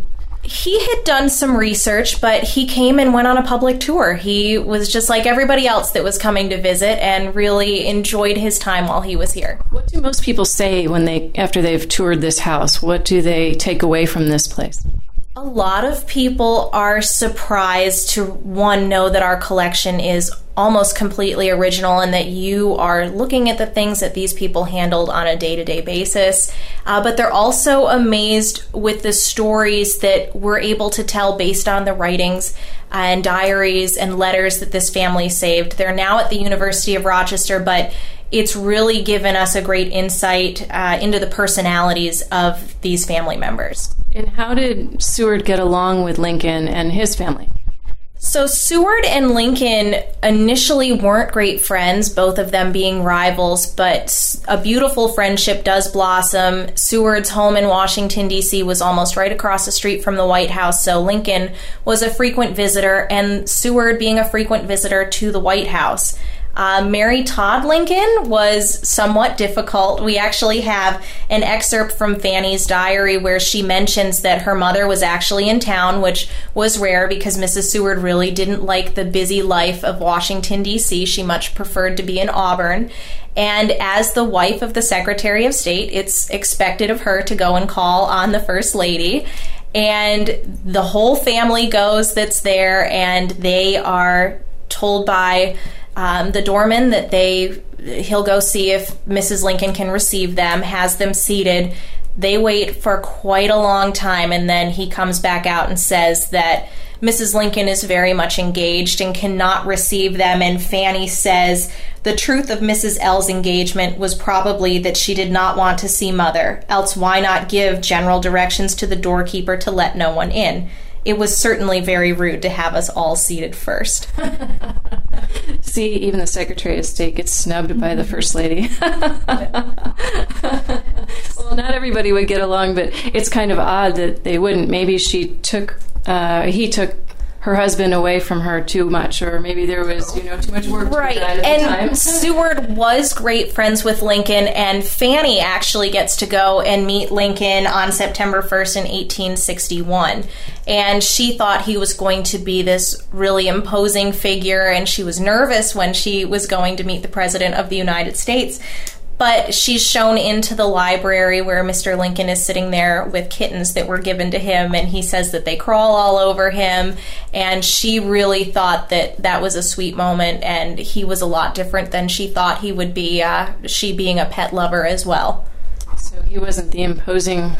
He had done some research, but he came and went on a public tour. He was just like everybody else that was coming to visit and really enjoyed his time while he was here. What do most people say when they, after they've toured this house? What do they take away from this place? A lot of people are surprised to, one, know that our collection is almost completely original and that you are looking at the things that these people handled on a day-to-day basis. Uh, but they're also amazed with the stories that we're able to tell based on the writings and diaries and letters that this family saved. They're now at the University of Rochester, but it's really given us a great insight uh, into the personalities of these family members. And how did Seward get along with Lincoln and his family? So Seward and Lincoln initially weren't great friends, both of them being rivals, but a beautiful friendship does blossom. Seward's home in Washington, D C was almost right across the street from the White House, so Lincoln was a frequent visitor, and Seward being a frequent visitor to the White House. Uh, Mary Todd Lincoln was somewhat difficult. We actually have an excerpt from Fanny's diary where she mentions that her mother was actually in town, which was rare because Missus Seward really didn't like the busy life of Washington, D C She much preferred to be in Auburn. And as the wife of the Secretary of State, it's expected of her to go and call on the First Lady. And the whole family goes that's there, and they are told by Um, the doorman that they he'll go see if Missus Lincoln can receive them, has them seated. They wait for quite a long time, and then he comes back out and says that Missus Lincoln is very much engaged and cannot receive them, and Fanny says the truth of Missus L's engagement was probably that she did not want to see Mother, else why not give general directions to the doorkeeper to let no one in? It was certainly very rude to have us all seated first. See, even the Secretary of State gets snubbed by the First Lady. Well, not everybody would get along, but it's kind of odd that they wouldn't. Maybe she took, uh, he took her husband away from her too much, or maybe there was, you know, too much work to right. be done at and the time. Seward was great friends with Lincoln, and Fanny actually gets to go and meet Lincoln on September first in eighteen sixty-one. And she thought he was going to be this really imposing figure, and she was nervous when she was going to meet the President of the United States. But she's shown into the library where Mister Lincoln is sitting there with kittens that were given to him, and he says that they crawl all over him, and she really thought that that was a sweet moment, and he was a lot different than she thought he would be, uh, she being a pet lover as well. So he wasn't the imposing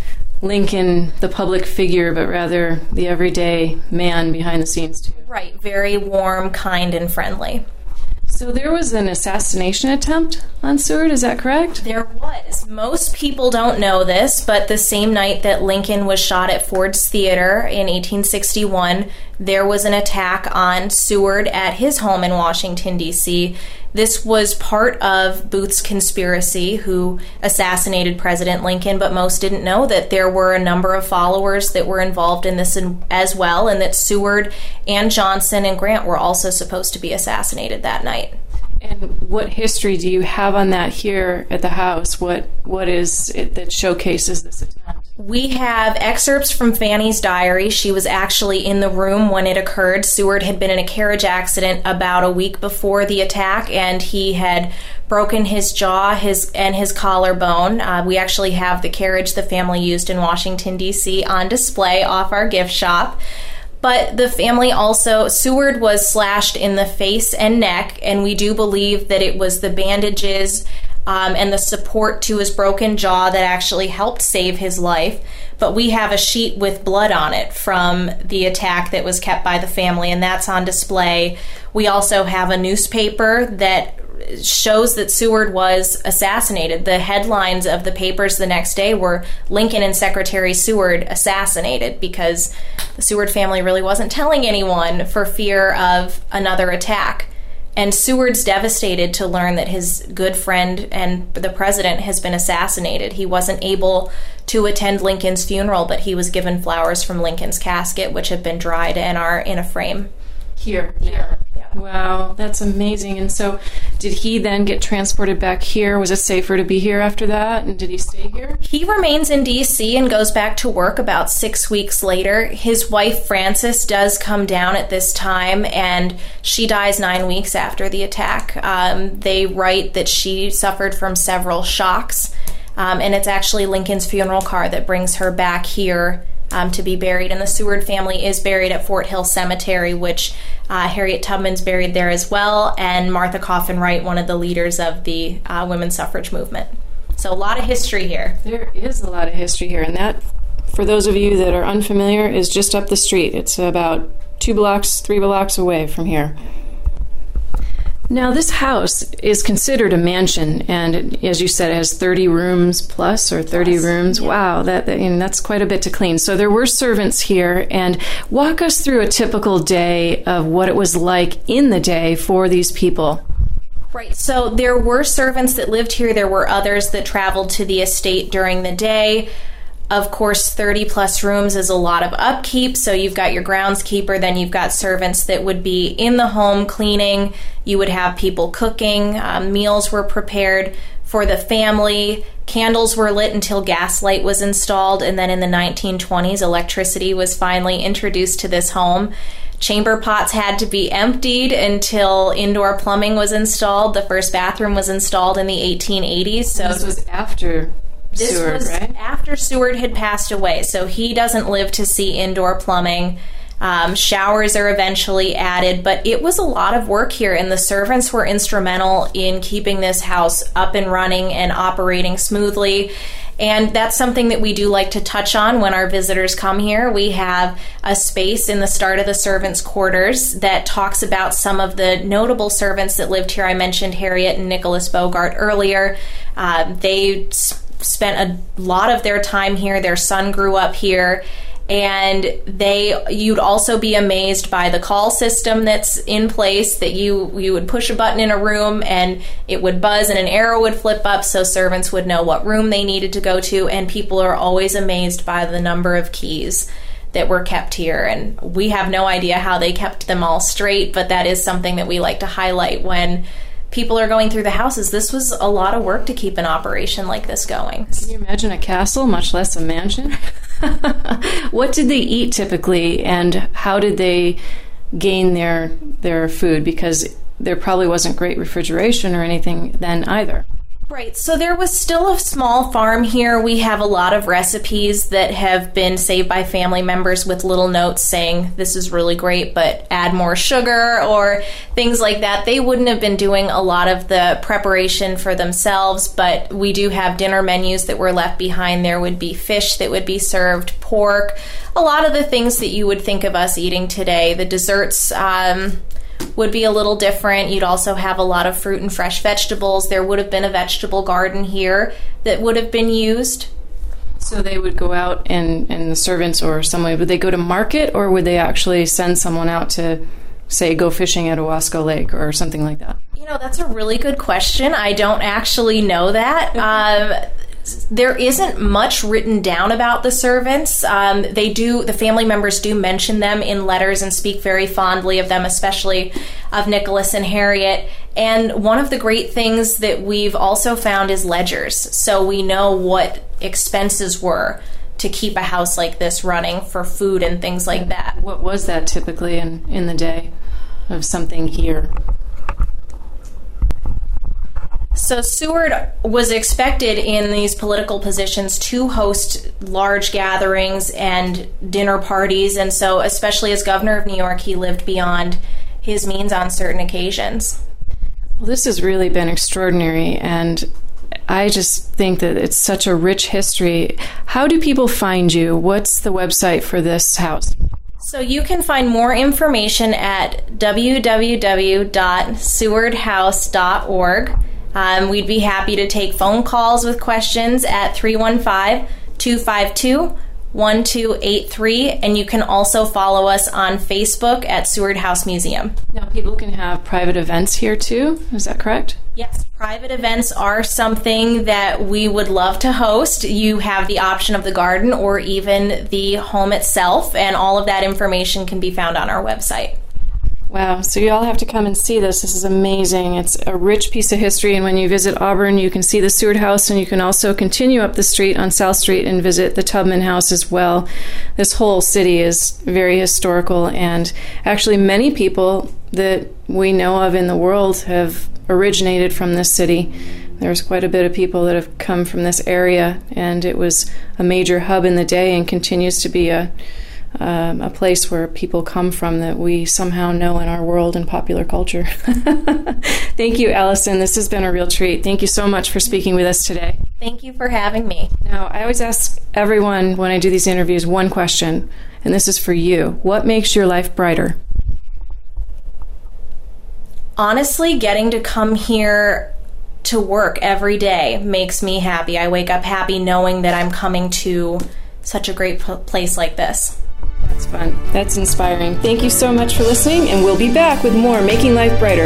Lincoln, the public figure, but rather the everyday man behind the scenes too. Right, very warm, kind, and friendly. So there was an assassination attempt on Seward, is that correct? There was. Most people don't know this, but the same night that Lincoln was shot at Ford's Theater in eighteen sixty-one, there was an attack on Seward at his home in Washington, D C This was part of Booth's conspiracy, who assassinated President Lincoln, but most didn't know that there were a number of followers that were involved in this as well, and that Seward and Johnson and Grant were also supposed to be assassinated that night. And what history do you have on that here at the house? What What is it that showcases this attempt? We have excerpts from Fanny's diary. She was actually in the room when it occurred. Seward had been in a carriage accident about a week before the attack, and he had broken his jaw his and his collarbone. Uh, we actually have the carriage the family used in Washington, D C on display off our gift shop. But the family also, Seward was slashed in the face and neck, and we do believe that it was the bandages um, and the support to his broken jaw that actually helped save his life. But we have a sheet with blood on it from the attack that was kept by the family, and that's on display. We also have a newspaper that shows that Seward was assassinated. The headlines of the papers the next day were Lincoln and Secretary Seward assassinated, because the Seward family really wasn't telling anyone for fear of another attack. And Seward's devastated to learn that his good friend and the president has been assassinated. He wasn't able to attend Lincoln's funeral, but he was given flowers from Lincoln's casket, which have been dried and are in a frame. Here. Here. Yeah. Wow, that's amazing. And so Did he then get transported back here? Was it safer to be here after that? And did he stay here? He remains in D C and goes back to work about six weeks later. His wife, Frances, does come down at this time, and she dies nine weeks after the attack. Um, they write that she suffered from several shocks, um, and it's actually Lincoln's funeral car that brings her back here Um, to be buried. And the Seward family is buried at Fort Hill Cemetery, which uh, Harriet Tubman's buried there as well, and Martha Coffin Wright, one of the leaders of the uh, women's suffrage movement. So a lot of history here. There is a lot of history here, and that, for those of you that are unfamiliar, is just up the street. It's about two blocks, three blocks away from here. Now, this house is considered a mansion, and it, as you said, it has thirty rooms plus, or thirty plus. rooms. Yeah. Wow, that, that you know, that's quite a bit to clean. So there were servants here, and walk us through a typical day of what it was like in the day for these people. Right, so there were servants that lived here. There were others that traveled to the estate during the day. Of course, thirty plus rooms is a lot of upkeep. So you've got your groundskeeper, then you've got servants that would be in the home cleaning. You would have people cooking. Um, meals were prepared for the family. Candles were lit until gas light was installed. And then in the nineteen twenties, electricity was finally introduced to this home. Chamber pots had to be emptied until indoor plumbing was installed. The first bathroom was installed in the eighteen eighties. So this was after This Seward, was right? after Seward had passed away, so he doesn't live to see indoor plumbing. Um, showers are eventually added, but it was a lot of work here, and the servants were instrumental in keeping this house up and running and operating smoothly. And that's something that we do like to touch on when our visitors come here. We have a space in the start of the servants' quarters that talks about some of the notable servants that lived here. I mentioned Harriet and Nicholas Bogart earlier. Uh, they spent a lot of their time here. Their son grew up here, and they you'd also be amazed by the call system that's in place, that you you would push a button in a room and it would buzz and an arrow would flip up so servants would know what room they needed to go to. And people are always amazed by the number of keys that were kept here, and we have no idea how they kept them all straight, but that is something that we like to highlight when people are going through the houses. This was a lot of work to keep an operation like this going. Can you imagine a castle, much less a mansion? What did they eat typically, and how did they gain their their food? Because there probably wasn't great refrigeration or anything then either. Right, so there was still a small farm here. We have a lot of recipes that have been saved by family members with little notes saying, this is really great, but add more sugar or things like that. They wouldn't have been doing a lot of the preparation for themselves, but we do have dinner menus that were left behind. There would be fish that would be served, pork, a lot of the things that you would think of us eating today. The desserts um, would be a little different. You'd also have a lot of fruit and fresh vegetables. There would have been a vegetable garden here that would have been used. So they would go out, and, and the servants or someone, would they go to market, or would they actually send someone out to, say, go fishing at Owasco Lake or something like that? You know, that's a really good question. I don't actually know that. um, There isn't much written down about the servants. Um, they do, the family members do mention them in letters and speak very fondly of them, especially of Nicholas and Harriet. And one of the great things that we've also found is ledgers. So we know what expenses were to keep a house like this running for food and things like that. What was that typically in, in the day of something here? So Seward was expected in these political positions to host large gatherings and dinner parties, and so especially as governor of New York, he lived beyond his means on certain occasions. Well, this has really been extraordinary, and I just think that it's such a rich history. How do people find you? What's the website for this house? So you can find more information at w w w dot seward house dot org. Um, we'd be happy to take phone calls with questions at three one five, two five two, one two eight three, and you can also follow us on Facebook at Seward House Museum. Now, people can have private events here too, is that correct? Yes, private events are something that we would love to host. You have the option of the garden or even the home itself, and all of that information can be found on our website. Wow, so you all have to come and see this. This is amazing. It's a rich piece of history, and when you visit Auburn, you can see the Seward House, and you can also continue up the street on South Street and visit the Tubman House as well. This whole city is very historical, and actually many people that we know of in the world have originated from this city. There's quite a bit of people that have come from this area, and it was a major hub in the day and continues to be a Um, a place where people come from that we somehow know in our world and popular culture. Thank you, Allison. This has been a real treat. Thank you so much for speaking with us today. Thank you for having me. Now, I always ask everyone when I do these interviews one question, and this is for you. What makes your life brighter? Honestly, getting to come here to work every day makes me happy. I wake up happy knowing that I'm coming to such a great p- place like this. That's fun. That's inspiring. Thank you so much for listening, and we'll be back with more Making Life Brighter.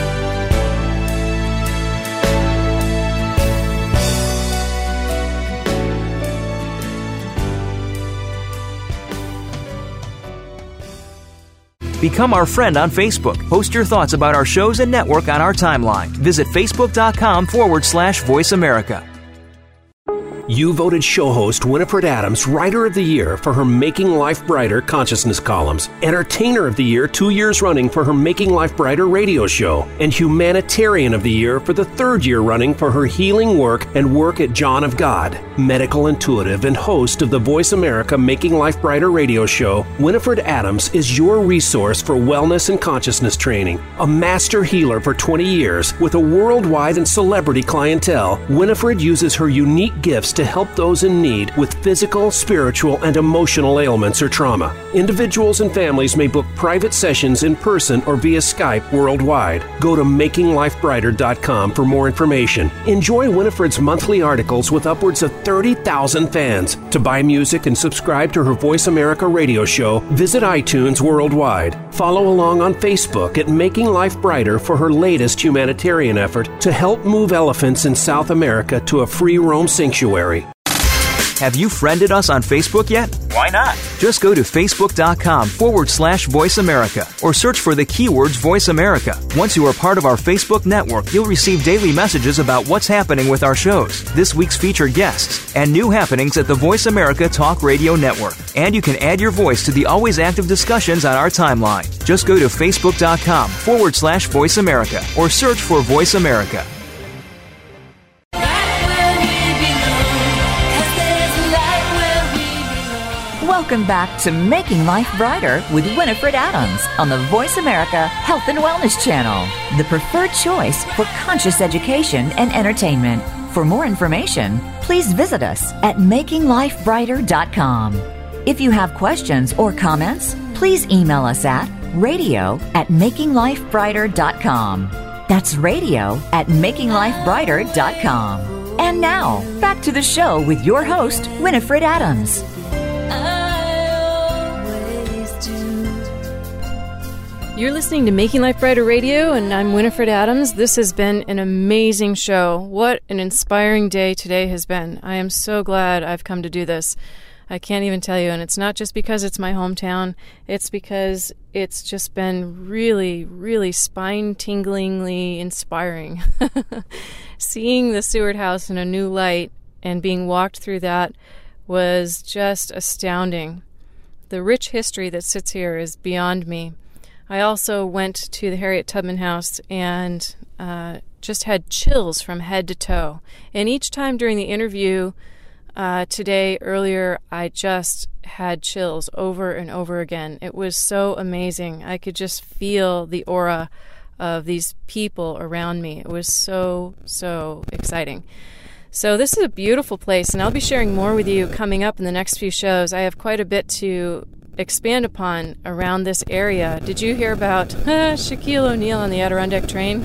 Become our friend on Facebook. Post your thoughts about our shows and network on our timeline. Visit facebook.com forward slash Voice America. You voted show host Winifred Adams Writer of the Year for her Making Life Brighter consciousness columns, Entertainer of the Year two years running for her Making Life Brighter radio show, and Humanitarian of the Year for the third year running for her healing work and work at John of God. Medical intuitive and host of the Voice America Making Life Brighter radio show, Winifred Adams is your resource for wellness and consciousness training. A master healer for twenty years with a worldwide and celebrity clientele, Winifred uses her unique gifts to help those in need with physical, spiritual, and emotional ailments or trauma. Individuals and families may book private sessions in person or via Skype worldwide. Go to making life brighter dot com for more information. Enjoy Winifred's monthly articles with upwards of thirty thousand fans. To buy music and subscribe to her Voice America radio show, visit iTunes worldwide. Follow along on Facebook at Making Life Brighter for her latest humanitarian effort to help move elephants in South America to a free roam sanctuary. Have you friended us on Facebook yet? Why not? Just go to facebook.com forward slash Voice America or search for the keywords Voice America. Once you are part of our Facebook network, you'll receive daily messages about what's happening with our shows, this week's featured guests, and new happenings at the Voice America Talk Radio Network. And you can add your voice to the always active discussions on our timeline. Just go to facebook.com forward slash Voice America or search for Voice America. Welcome back to Making Life Brighter with Winifred Adams on the Voice America Health and Wellness Channel, the preferred choice for conscious education and entertainment. For more information, please visit us at making life brighter dot com. If you have questions or comments, please email us at radio at making life brighter dot com. That's radio at making life brighter dot com. And now, back to the show with your host, Winifred Adams. You're listening to Making Life Brighter Radio, and I'm Winifred Adams. This has been an amazing show. What an inspiring day today has been. I am so glad I've come to do this. I can't even tell you, and it's not just because it's my hometown. It's because it's just been really, really spine-tinglingly inspiring. Seeing the Seward House in a new light and being walked through that was just astounding. The rich history that sits here is beyond me. I also went to the Harriet Tubman House and uh, just had chills from head to toe. And each time during the interview uh, today, earlier, I just had chills over and over again. It was so amazing. I could just feel the aura of these people around me. It was so, so exciting. So this is a beautiful place, and I'll be sharing more with you coming up in the next few shows. I have quite a bit to expand upon around this area. Did you hear about uh, Shaquille O'Neal on the Adirondack train?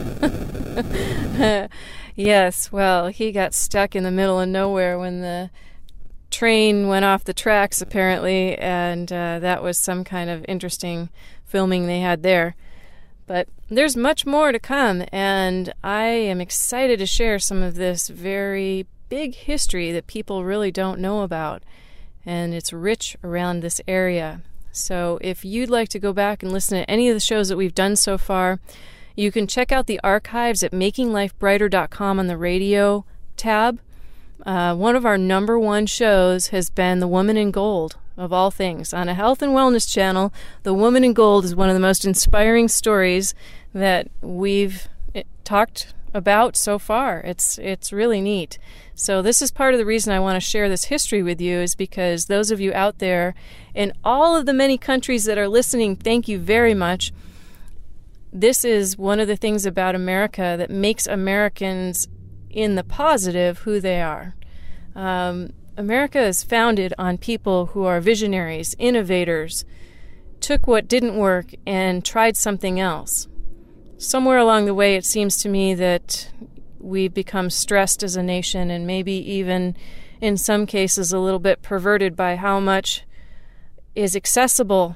Yes, well, he got stuck in the middle of nowhere when the train went off the tracks, apparently, and uh, that was some kind of interesting filming they had there. But there's much more to come, and I am excited to share some of this very big history that people really don't know about. And it's rich around this area. So if you'd like to go back and listen to any of the shows that we've done so far, you can check out the archives at making life brighter dot com on the radio tab. Uh, one of our number one shows has been The Woman in Gold, of all things. On a health and wellness channel, The Woman in Gold is one of the most inspiring stories that we've talked about so far. It's it's really neat. So this is part of the reason I want to share this history with you, is because those of you out there in all of the many countries that are listening, thank you very much. This is one of the things about America that makes Americans, in the positive, who they are. Um, America is founded on people who are visionaries, innovators, took what didn't work and tried something else. Somewhere along the way, it seems to me that we've become stressed as a nation, and maybe even, in some cases, a little bit perverted by how much is accessible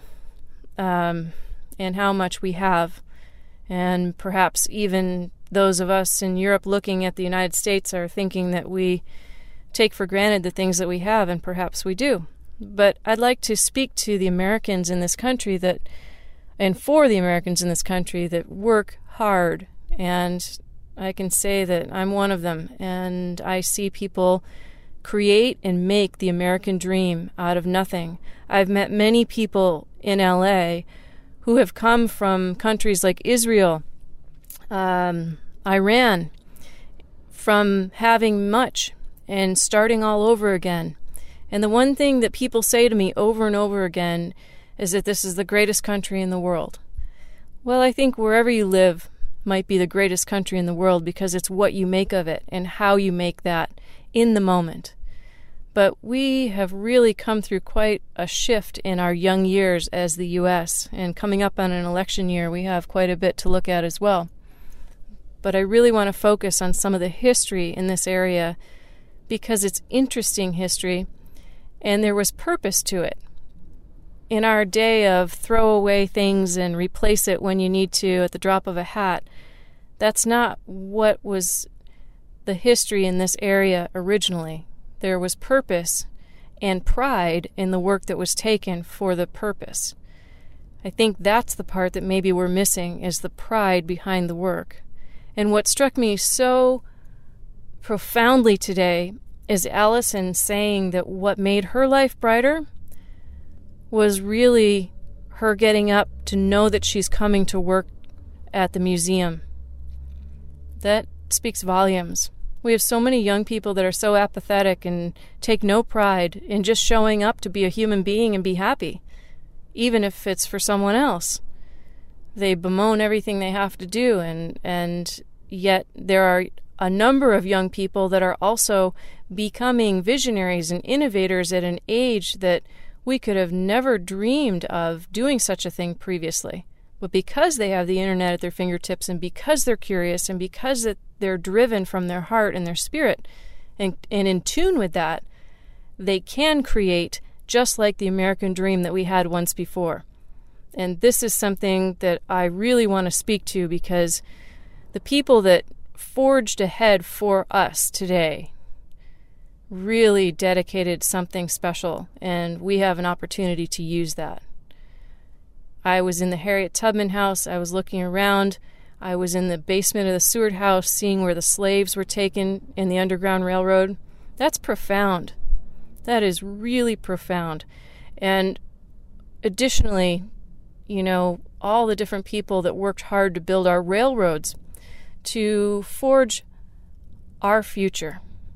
um, and how much we have. And perhaps even those of us in Europe looking at the United States are thinking that we take for granted the things that we have, and perhaps we do. But I'd like to speak to the Americans in this country that, and for the Americans in this country that work hard, and I can say that I'm one of them, and I see people create and make the American dream out of nothing. I've met many people in L A who have come from countries like Israel, um, Iran, from having much and starting all over again. And the one thing that people say to me over and over again is that this is the greatest country in the world. Well, I think wherever you live might be the greatest country in the world, because it's what you make of it and how you make that in the moment. But we have really come through quite a shift in our young years as the U S, and coming up on an election year, we have quite a bit to look at as well. But I really want to focus on some of the history in this area, because it's interesting history, and there was purpose to it. In our day of throw away things and replace it when you need to at the drop of a hat, that's not what was the history in this area originally. There was purpose and pride in the work that was taken for the purpose. I think that's the part that maybe we're missing, is the pride behind the work. And what struck me so profoundly today is Allison saying that what made her life brighter was really her getting up to know that she's coming to work at the museum. That speaks volumes. We have so many young people that are so apathetic and take no pride in just showing up to be a human being and be happy, even if it's for someone else. They bemoan everything they have to do, and and yet there are a number of young people that are also becoming visionaries and innovators at an age that we could have never dreamed of doing such a thing previously. But because they have the internet at their fingertips, and because they're curious, and because they're driven from their heart and their spirit, and, and in tune with that, they can create just like the American dream that we had once before. And this is something that I really want to speak to, because the people that forged ahead for us today really dedicated something special, and we have an opportunity to use that. I was in the Harriet Tubman house. I was looking around. I was in the basement of the Seward house, seeing where the slaves were taken in the Underground Railroad. That's profound. That is really profound. And additionally, you know, all the different people that worked hard to build our railroads, to forge our future.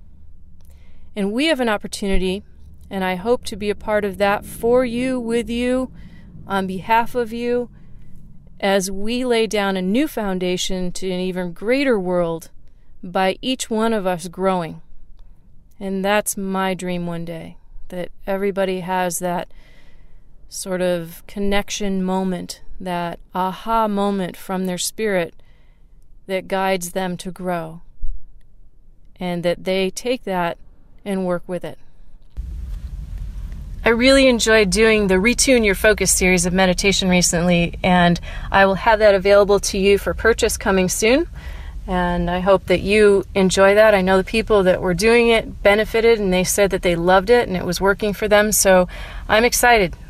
And we have an opportunity, and I hope to be a part of that for you, with you, on behalf of you, as we lay down a new foundation to an even greater world by each one of us growing. And that's my dream one day, that everybody has that sort of connection moment, that aha moment from their spirit that guides them to grow, and that they take that and work with it. I really enjoyed doing the Retune Your Focus series of meditation recently, and I will have that available to you for purchase coming soon. And I hope that you enjoy that. I know the people that were doing it benefited, and they said that they loved it and it was working for them. So I'm excited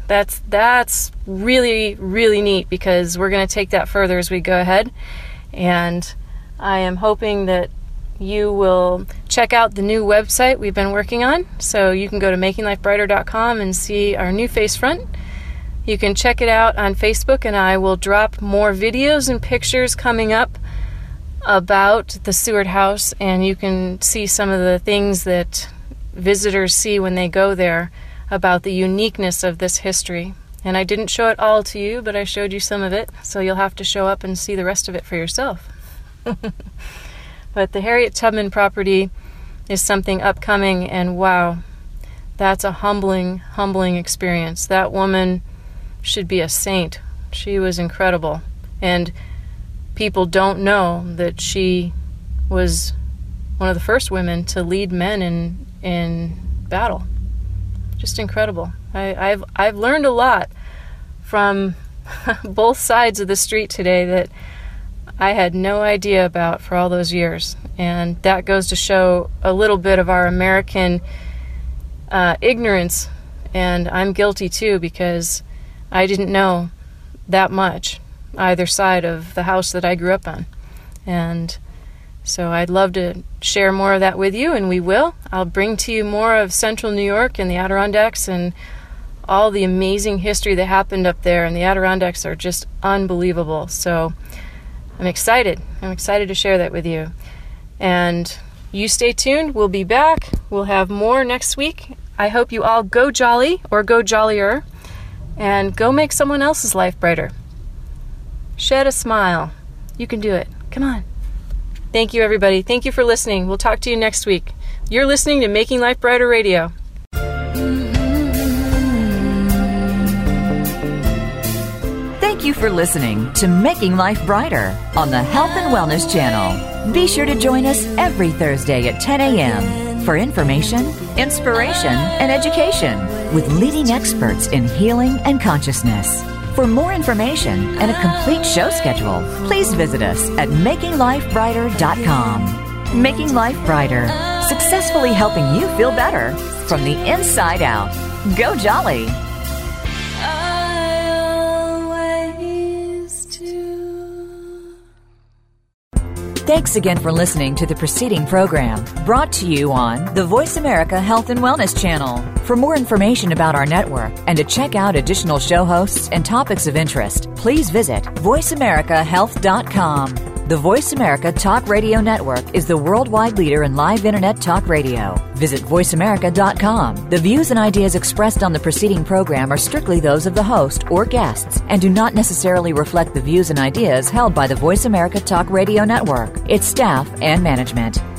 That's that's really, really neat, because we're going to take that further as we go ahead. And I am hoping that you will check out the new website we've been working on. So you can go to making life brighter dot com and see our new face front. You can check it out on Facebook, and I will drop more videos and pictures coming up about the Seward House, and you can see some of the things that visitors see when they go there about the uniqueness of this history. And I didn't show it all to you, but I showed you some of it, so you'll have to show up and see the rest of it for yourself. But the Harriet Tubman property is something upcoming, and wow, that's a humbling, humbling experience. That woman should be a saint. She was incredible. And people don't know that she was one of the first women to lead men in in battle. Just incredible. I, I've I've learned a lot from both sides of the street today that I had no idea about for all those years. And that goes to show a little bit of our American uh, ignorance. And I'm guilty too, because I didn't know that much either side of the house that I grew up on. And so I'd love to share more of that with you, and we will. I'll bring to you more of Central New York and the Adirondacks and all the amazing history that happened up there. And the Adirondacks are just unbelievable. So I'm excited. I'm excited to share that with you. And you stay tuned. We'll be back. We'll have more next week. I hope you all go jolly, or go jollier, and go make someone else's life brighter. Shed a smile. You can do it. Come on. Thank you, everybody. Thank you for listening. We'll talk to you next week. You're listening to Making Life Brighter Radio. Thank you for listening to Making Life Brighter on the Health and Wellness Channel. Be sure to join us every Thursday at ten a.m. for information, inspiration, and education with leading experts in healing and consciousness. For more information and a complete show schedule, please visit us at making life brighter dot com. Making Life Brighter, successfully helping you feel better from the inside out. Go jolly! Thanks again for listening to the preceding program, brought to you on the Voice America Health and Wellness Channel. For more information about our network and to check out additional show hosts and topics of interest, please visit voice america health dot com. The Voice America Talk Radio Network is the worldwide leader in live Internet talk radio. Visit voice america dot com. The views and ideas expressed on the preceding program are strictly those of the host or guests and do not necessarily reflect the views and ideas held by the Voice America Talk Radio Network, its staff, and management.